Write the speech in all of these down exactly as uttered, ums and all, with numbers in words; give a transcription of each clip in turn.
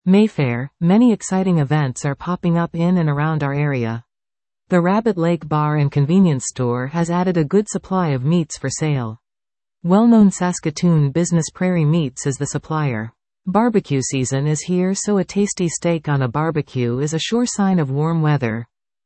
Mayfair, many exciting events are popping up in and around our area. The Rabbit Lake Bar and Convenience Store has added a good supply of meats for sale. Well-known Saskatoon business Prairie Meats is the supplier. Barbecue season is here, so a tasty steak on a barbecue is a sure sign of warm weather.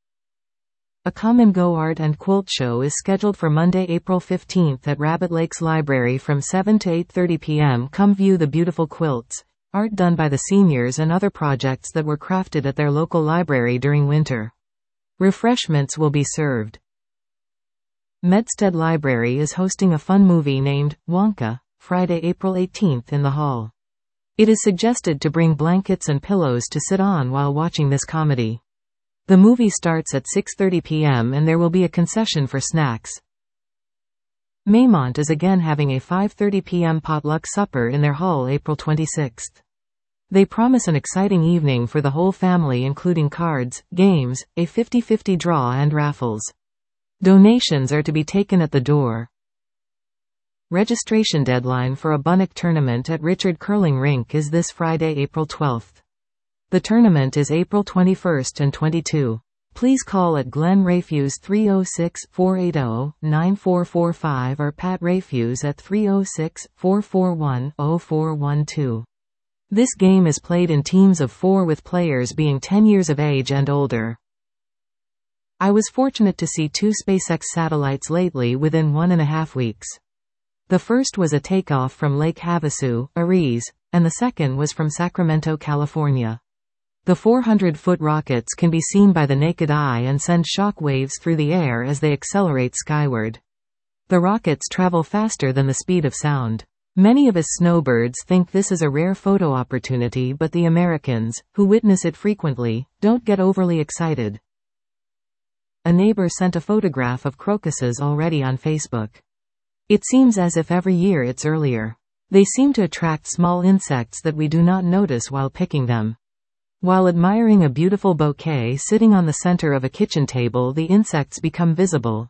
A Come and Go Art and Quilt Show is scheduled for Monday, April fifteenth at Rabbit Lakes Library from seven to eight thirty p m Come view the beautiful quilts, art done by the seniors and other projects that were crafted at their local library during winter. Refreshments will be served. Medstead Library is hosting a fun movie named Wonka, Friday, April eighteenth in the hall. It is suggested to bring blankets and pillows to sit on while watching this comedy. The movie starts at six thirty p m and there will be a concession for snacks. Maymont is again having a five thirty p m potluck supper in their hall April twenty-sixth. They promise an exciting evening for the whole family, including cards, games, a fifty fifty draw and raffles. Donations are to be taken at the door. Registration deadline for a Bunnock tournament at Richard Curling Rink is this Friday, April twelfth. The tournament is April twenty-first and twenty-second. Please call at Glenn Rayfuse three oh six, four eight oh, nine four four five or Pat Rayfuse at three oh six, four four one, oh four one two. This game is played in teams of four with players being ten years of age and older. I was fortunate to see two SpaceX satellites lately within one and a half weeks. The first was a takeoff from Lake Havasu, Ariz, and the second was from Sacramento, California. The four hundred foot rockets can be seen by the naked eye and send shock waves through the air as they accelerate skyward. The rockets travel faster than the speed of sound. Many of us snowbirds think this is a rare photo opportunity, but the Americans, who witness it frequently, don't get overly excited. A neighbor sent a photograph of crocuses already on Facebook. It seems as if every year it's earlier. They seem to attract small insects that we do not notice while picking them. While admiring a beautiful bouquet sitting on the center of a kitchen table, the insects become visible.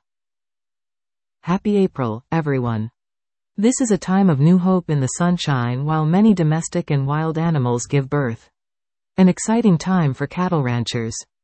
Happy April, everyone. This is a time of new hope in the sunshine while many domestic and wild animals give birth. An exciting time for cattle ranchers.